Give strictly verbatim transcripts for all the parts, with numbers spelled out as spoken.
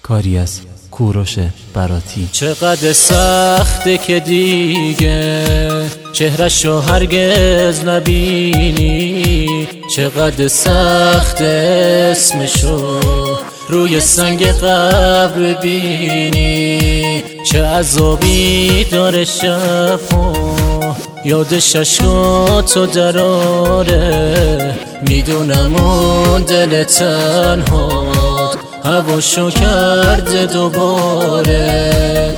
کاری از کوروش براتی. چقدر سخته که دیگه چهرشو هرگز نبینی، چقدر سخت اسمشو روی سنگ قبر ببینی، چه عذابی داره شبها یادش عشقاتو دراره. میدونم اون دل تنهات هواشو کرده دوباره.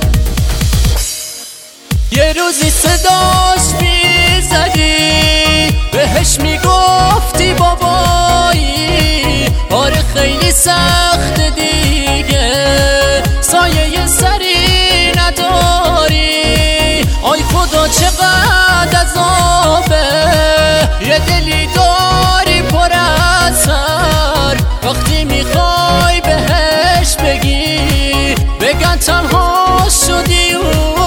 یه روزی صداش میزدی بهش میگفتی بابایی، آره خیلی سخت دیگه سایه سری نداری. آی خدا چقدر عذابه یه دلی داری پر از سر، وقتی میخوای بهش بگی بگن تنها شدی و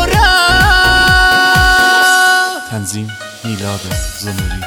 رفت. تنظیم میلاد زنوری.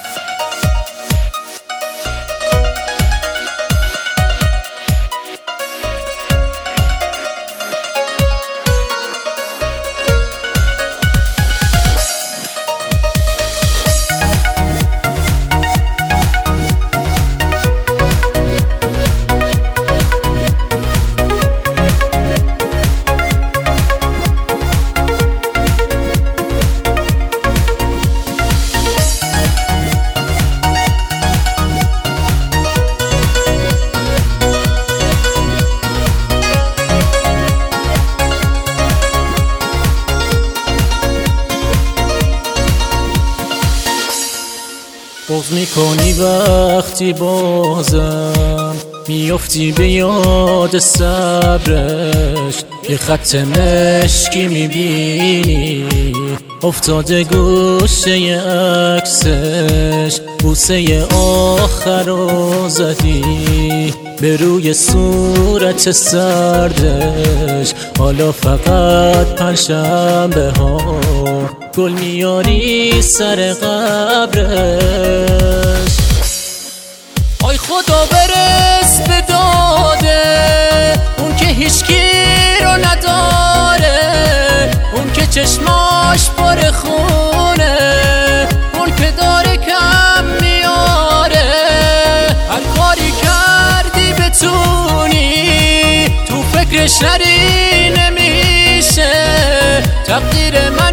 بغض میکنی وقتی بازم میافتی به یاد صبرش، یه خط مشکی میبینی افتاده گوشه عکسش، بوسه آخر رو زدی به روی صورت سردش. حالا فقط پنجشنبه ها گل میاری سر قبرش. آی خدا برس به داده اون که هیچکی رو نداره، اون که چشماش پر خونه، اون که داره کم میاره. هر کاری کردی بتونی تو فکرش نری نمیشه، تقدیر من